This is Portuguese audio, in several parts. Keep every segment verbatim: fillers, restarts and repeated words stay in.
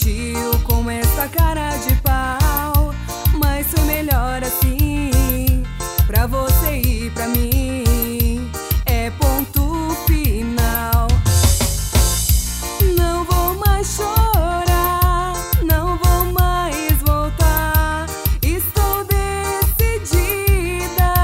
mentiu com essa cara de pau, mas foi melhor assim, pra você e pra mim. É ponto final. Não vou mais chorar, não vou mais voltar. Estou decidida.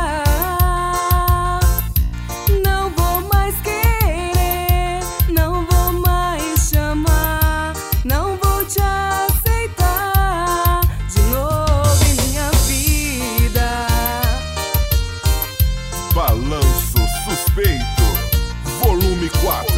Não vou mais querer, não vou mais chamar, não vou te aceitar de novo em minha vida. Balanço Suspeito, volume quatro.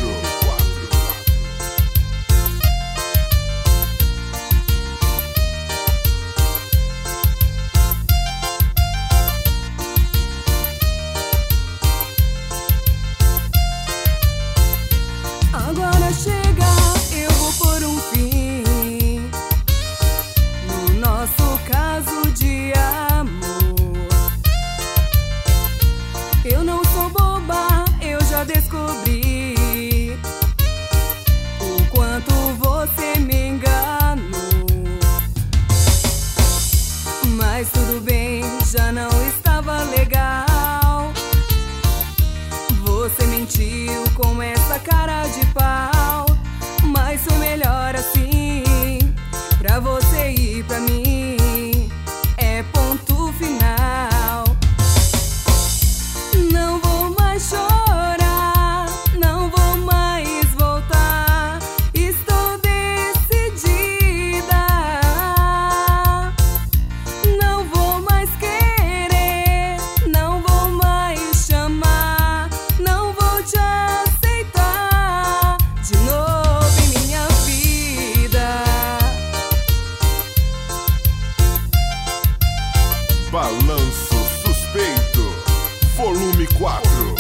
Agora chega, eu vou pôr um fim no nosso caso de amor. Eu não sou boba, eu já descobri o quanto você me enganou. Mas tudo bem, já não estava legal. Você mentiu com essa cara de pau, mas foi melhor assim, pra você e pra mim. É ponto final. Não vou mais chorar, não vou mais voltar. Estou decidida. Não vou mais querer, não vou mais chamar, não vou te aceitar de novo em minha vida. Balanço Suspeito, volume quatro.